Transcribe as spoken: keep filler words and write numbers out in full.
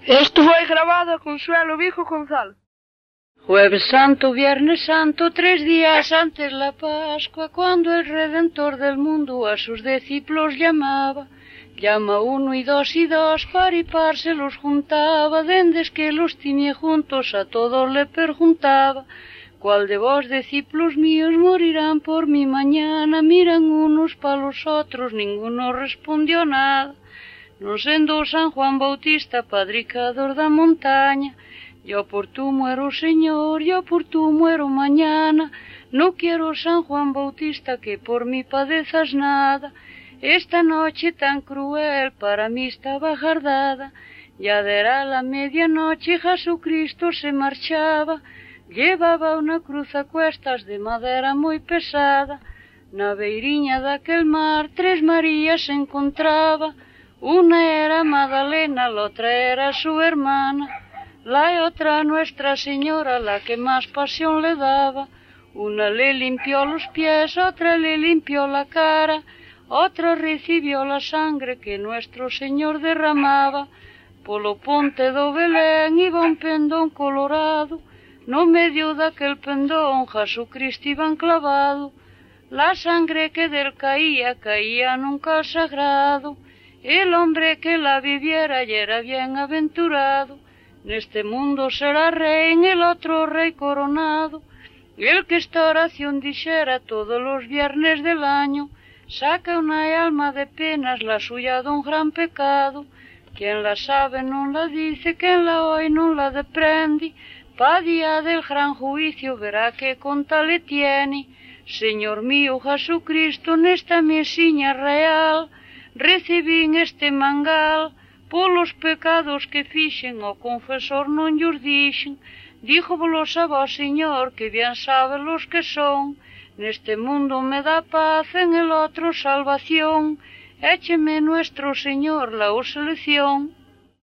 Esto foi grabado a Consuelo Vigo González. Jueves Santo, Viernes Santo, tres días antes la Pascua, cuando el Redentor del mundo a sus discípulos llamaba, llama uno y dos y dos, par y par se los juntaba, dendes que los tenía juntos a todos le preguntaba, ¿cuál de vos, discípulos míos, morirán por mí mañana? Miran unos pa' los otros, ninguno respondió nada. No siendo San Juan Bautista, padricador da montaña, yo por tú muero, Señor, yo por tú muero mañana. No quiero, San Juan Bautista, que por mí padezas nada. Esta noche tan cruel para mí estaba guardada. Ya era la medianoche, Jesucristo se marchaba. Llevaba una cruz a cuestas de madera muy pesada. Na beiriña daquel mar, tres Marías se encontraba. Una era Magdalena, la otra era su hermana. La otra Nuestra Señora, la que más pasión le daba. Una le limpió los pies, otra le limpió la cara, otra recibió la sangre que nuestro Señor derramaba. Polo ponte do Belén iba un pendón colorado, no medio daquel pendón Jesucristo iban clavado. La sangre que del caía, caía nunca sagrado. El hombre que la viviera ya era bienaventurado. Neste mundo será rey, en el otro rey coronado. El que esta oración dijera todos los viernes del año, saca una alma de penas la suya de un gran pecado. Quien la sabe no la dice, quien la oye no la deprende. Pa día del gran juicio verá que conta le tiene. Señor mío Jesucristo, nesta mesiña real, recibín este mangal, polos pecados que fixen o confesor non llos dixen. Díjovolos a vos, Señor, que bien sabe los que son. Neste mundo me da paz, en el otro salvación. Écheme nuestro Señor la selección.